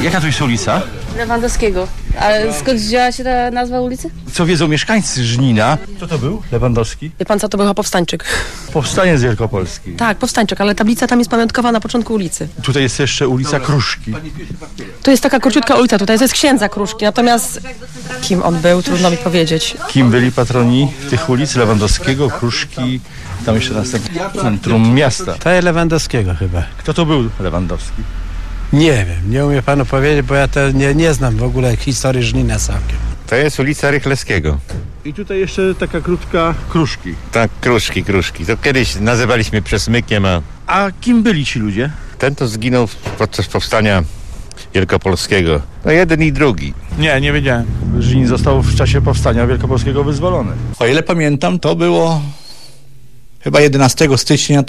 Jaka to jest ulica? Lewandowskiego. A skąd wzięła się ta nazwa ulicy? Co wiedzą mieszkańcy Żnina? Co to był Lewandowski? Wie pan co, to był chyba powstańczyk. Powstanie z Wielkopolski. Tak, powstańczyk, ale tablica tam jest pamiątkowa na początku ulicy. Tutaj jest jeszcze ulica Kruszki. To jest taka króciutka ulica, tutaj jest księdza Kruszki, natomiast kim on był, trudno mi powiedzieć. Kim byli patroni tych ulic? Lewandowskiego, Kruszki, tam jeszcze następne centrum miasta. To jest Lewandowskiego chyba. Kto to był Lewandowski? Nie wiem, nie umiem panu powiedzieć, bo ja to nie znam w ogóle historii Żnina całkiem. To jest ulica Rychlewskiego. I tutaj jeszcze taka krótka Kruszki. Tak, Kruszki. To kiedyś nazywaliśmy Przesmykiem, A kim byli ci ludzie? ten to zginął podczas powstania wielkopolskiego. No jeden i drugi. Nie wiedziałem. Żnin został w czasie powstania wielkopolskiego wyzwolony. O ile pamiętam, to było chyba 11 stycznia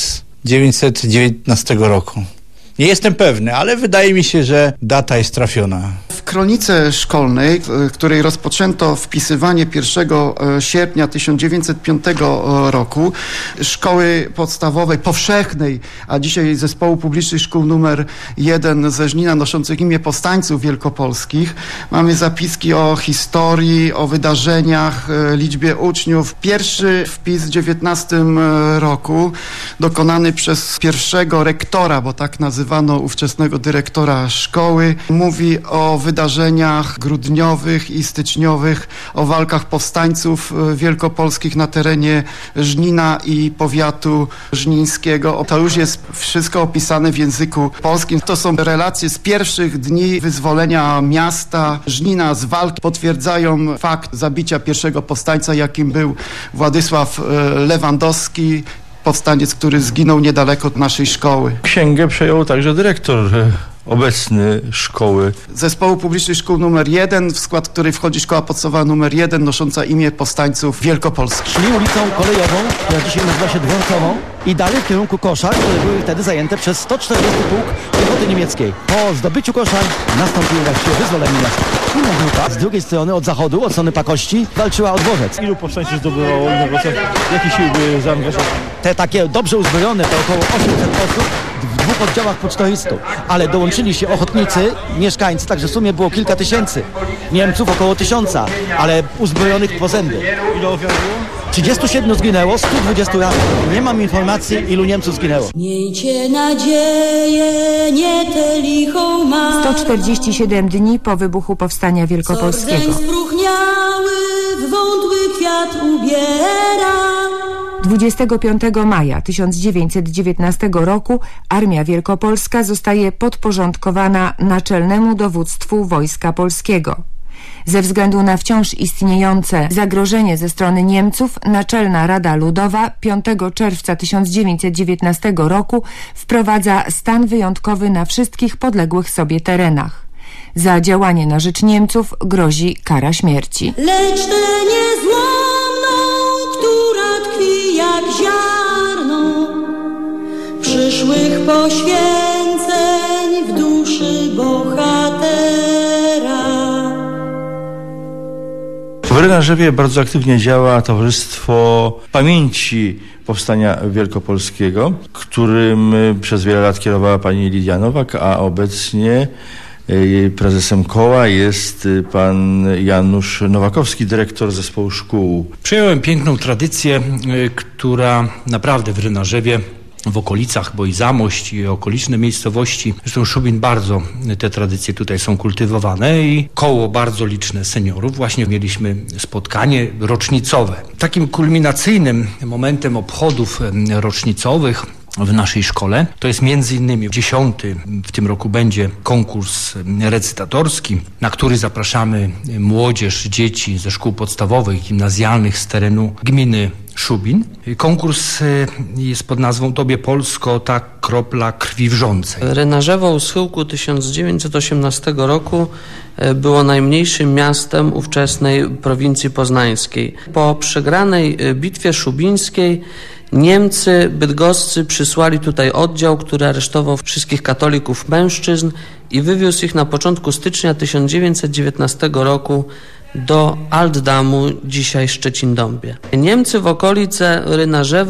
1919 roku. Nie jestem pewny, ale wydaje mi się, że data jest trafiona. W kronice szkolnej, której rozpoczęto wpisywanie 1 sierpnia 1905 roku, szkoły podstawowej, powszechnej, a dzisiaj Zespołu Publicznych Szkół nr 1 ze Żnina noszących imię powstańców wielkopolskich, mamy zapiski o historii, o wydarzeniach, liczbie uczniów. Pierwszy wpis w 19 roku dokonany przez pierwszego rektora, bo tak nazywano ówczesnego dyrektora szkoły, mówi o wydarzeniach grudniowych i styczniowych, o walkach powstańców wielkopolskich na terenie Żnina i powiatu żnińskiego. To już jest wszystko opisane w języku polskim. To są relacje z pierwszych dni wyzwolenia miasta Żnina z walki. Potwierdzają fakt zabicia pierwszego powstańca, jakim był Władysław Lewandowski, powstaniec, który zginął niedaleko od naszej szkoły. Księgę przejął także dyrektor obecny szkoły. Zespołu Publicznych Szkół nr 1, w skład której wchodzi szkoła podstawowa nr 1 nosząca imię powstańców wielkopolskich. Szli ulicą kolejową, która dzisiaj nazywa się Dworcową, i dalej w kierunku Koszar, które były wtedy zajęte przez 140 pułk piechoty niemieckiej. Po zdobyciu Koszar nastąpiło właściwie wyzwolenie miasta. Inna grupa z drugiej strony, od zachodu, od strony Pakości, walczyła o dworzec. Ilu powstańców zdobywało Inowrocław? Jakie siły były zaangażowane? Te takie dobrze uzbrojone to około 800 osób w dwóch oddziałach pocztoistów, ale dołączyli się ochotnicy, mieszkańcy, także w sumie było kilka tysięcy. Niemców około 1000, ale uzbrojonych po zęby. Ile ofiar było? 37 zginęło, 120 rannych. Nie mam informacji, ilu Niemców zginęło. Miejcie nadzieję, nie tę lichą marz. 147 dni po wybuchu Powstania Wielkopolskiego. Co rdzeń spróchniały, w wątły kwiat ubiera. 25 maja 1919 roku Armia Wielkopolska zostaje podporządkowana Naczelnemu Dowództwu Wojska Polskiego. Ze względu na wciąż istniejące zagrożenie ze strony Niemców, Naczelna Rada Ludowa 5 czerwca 1919 roku wprowadza stan wyjątkowy na wszystkich podległych sobie terenach. Za działanie na rzecz Niemców grozi kara śmierci. Lecz tę niezłomną, która tkwi jak ziarno przyszłych poświęceń w duszy bohatera. W Rynarzewie bardzo aktywnie działa Towarzystwo Pamięci Powstania Wielkopolskiego, którym przez wiele lat kierowała pani Lidia Nowak, a obecnie prezesem koła jest pan Janusz Nowakowski, dyrektor zespołu szkół. Przyjąłem piękną tradycję, która naprawdę w Rynarzewie, w okolicach, bo i Zamość, i okoliczne miejscowości, zresztą Szubin, bardzo te tradycje tutaj są kultywowane i koło bardzo liczne seniorów. Właśnie mieliśmy spotkanie rocznicowe. Takim kulminacyjnym momentem obchodów rocznicowych w naszej szkole to jest między innymi 10. w tym roku będzie konkurs recytatorski, na który zapraszamy młodzież, dzieci ze szkół podstawowych, gimnazjalnych z terenu gminy Szubin. Konkurs jest pod nazwą Tobie Polsko, ta kropla krwi wrzącej. Rynarzewo u schyłku 1918 roku było najmniejszym miastem ówczesnej prowincji poznańskiej. Po przegranej bitwie szubińskiej Niemcy bydgoscy przysłali tutaj oddział, który aresztował wszystkich katolików mężczyzn i wywiózł ich na początku stycznia 1919 roku do Altdamu, dzisiaj Szczecin-Dąbie. Niemcy w okolice Rynarzewa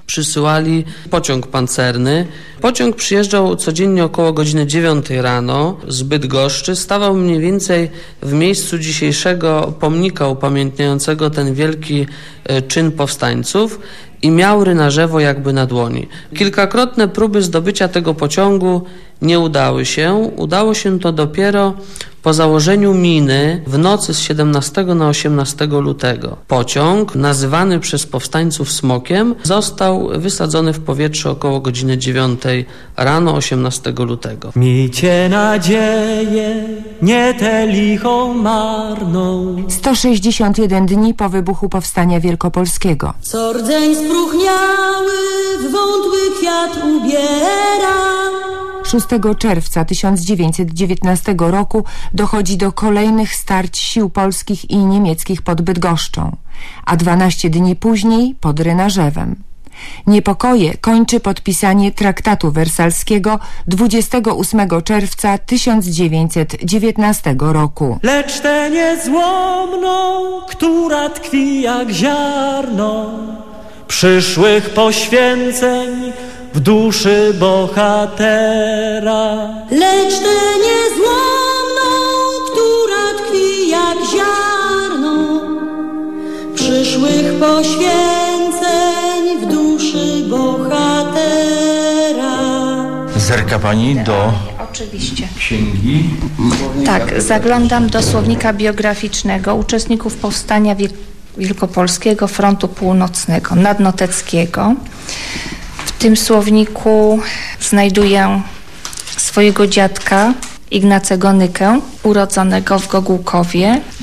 przysyłali pociąg pancerny. Pociąg przyjeżdżał codziennie około godziny 9 rano z Bydgoszczy. Stawał mniej więcej w miejscu dzisiejszego pomnika upamiętniającego ten wielki czyn powstańców i miał rynarzewo jakby na dłoni. Kilkakrotne próby zdobycia tego pociągu nie udały się. Udało się to dopiero po założeniu miny w nocy z 17 na 18 lutego. Pociąg, nazywany przez powstańców Smokiem, został wysadzony w powietrze około godziny 9 rano 18 lutego. Miejcie nadzieję, nie tę lichą marną. 161 dni po wybuchu Powstania Wielkopolskiego. Co rdzeń spróchniały w wątły kwiat ubiera. 6 czerwca 1919 roku dochodzi do kolejnych starć sił polskich i niemieckich pod Bydgoszczą, a 12 dni później pod Rynarzewem. Niepokoje kończy podpisanie traktatu wersalskiego 28 czerwca 1919 roku. Lecz tę niezłomną, która tkwi jak ziarno przyszłych poświęceń w duszy bohatera. Lecz tę niezłomną, która tkwi jak ziarno przyszłych poświęceń w duszy bohatera. Zerka pani do Oczywiście. księgi? Tak, zaglądam do słownika biograficznego uczestników Powstania Wielkopolskiego Frontu Północnego, Nadnoteckiego. W tym słowniku znajduję swojego dziadka Ignacego Nykę, urodzonego w Gogułkowie w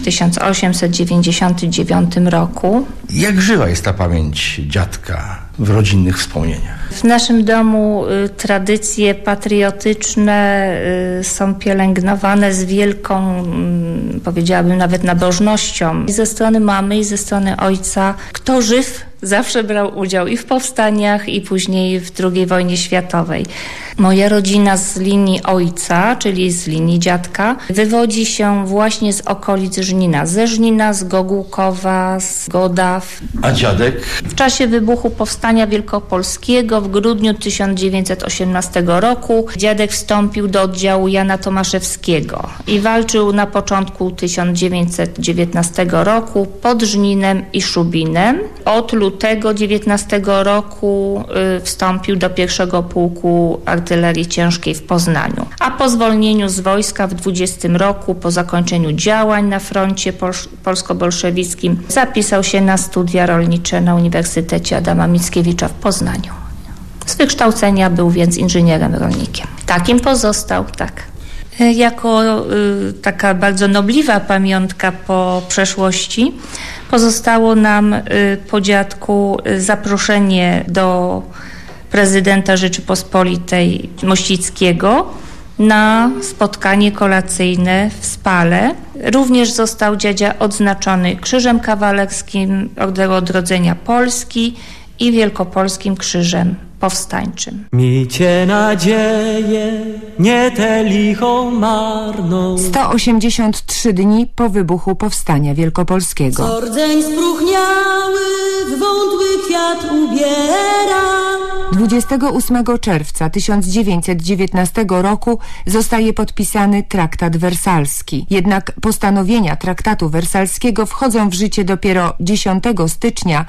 1899 roku. Jak żywa jest ta pamięć dziadka w rodzinnych wspomnieniach? W naszym domu tradycje patriotyczne są pielęgnowane z wielką, powiedziałabym nawet nabożnością. I ze strony mamy, i ze strony ojca. Kto żyw, zawsze brał udział i w powstaniach, i później w II wojnie światowej. Moja rodzina z linii ojca, czyli z linii dziadka, wywodzi się właśnie z okolic Żnina. Ze Żnina, z Gogułkowa, z Godaw. A dziadek? W czasie wybuchu Powstania Wielkopolskiego w grudniu 1918 roku dziadek wstąpił do oddziału Jana Tomaszewskiego i walczył na początku 1919 roku pod Żninem i Szubinem. Od lutego 19 roku wstąpił do 1 Pułku Artylerii Ciężkiej w Poznaniu. A po zwolnieniu z wojska w 20 roku, po zakończeniu działań na froncie polsko-bolszewickim, zapisał się na studia rolnicze na Uniwersytecie Adama Mickiewicza w Poznaniu. Z wykształcenia był więc inżynierem rolnikiem. Takim pozostał, tak. Jako taka bardzo nobliwa pamiątka po przeszłości pozostało nam po dziadku zaproszenie do prezydenta Rzeczypospolitej Mościckiego na spotkanie kolacyjne w Spale. Również został dziadzia odznaczony Krzyżem Kawalerskim Orderu Odrodzenia Polski i Wielkopolskim Krzyżem Powstańczym. Miejcie nadzieję, nie tę lichą marną. 183 dni po wybuchu Powstania Wielkopolskiego. Co rdzeń spróchniały w wątły kwiat ubiera. 28 czerwca 1919 roku zostaje podpisany traktat wersalski. Jednak postanowienia traktatu wersalskiego wchodzą w życie dopiero 10 stycznia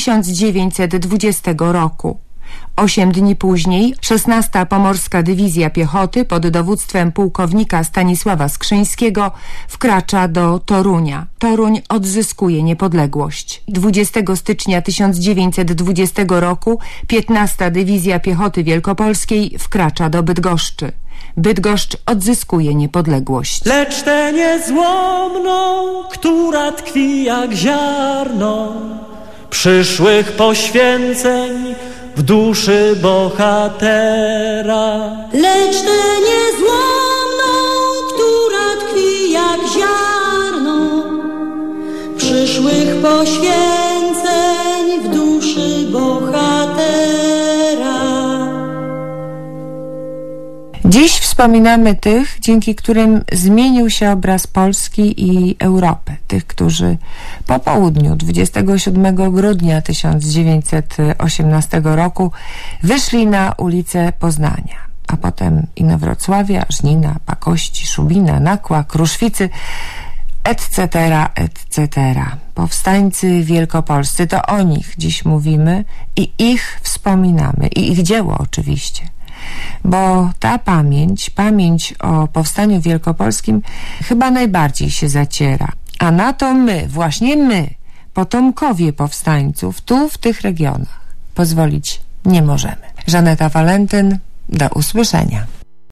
1920 roku. 8 dni później 16. Pomorska Dywizja Piechoty pod dowództwem pułkownika Stanisława Skrzyńskiego wkracza do Torunia. Toruń odzyskuje niepodległość. 20 stycznia 1920 roku 15. Dywizja Piechoty Wielkopolskiej wkracza do Bydgoszczy. Bydgoszcz odzyskuje niepodległość. Lecz tę niezłomną, która tkwi jak ziarno przyszłych poświęceń w duszy bohatera. Lecz tę niezłomną, która tkwi jak ziarno przyszłych poświęceń w duszy bohatera. Dziś wspominamy tych, dzięki którym zmienił się obraz Polski i Europy. Tych, którzy po południu 27 grudnia 1918 roku wyszli na ulice Poznania, a potem Inowrocławia, Żnina, Pakości, Szubina, Nakła, Kruszwicy, etc., etc. Powstańcy wielkopolscy, to o nich dziś mówimy i ich wspominamy, i ich dzieło oczywiście. Bo ta pamięć o powstaniu wielkopolskim chyba najbardziej się zaciera. A na to my, właśnie my, potomkowie powstańców, tu w tych regionach, pozwolić nie możemy. Żaneta Walentyn, do usłyszenia.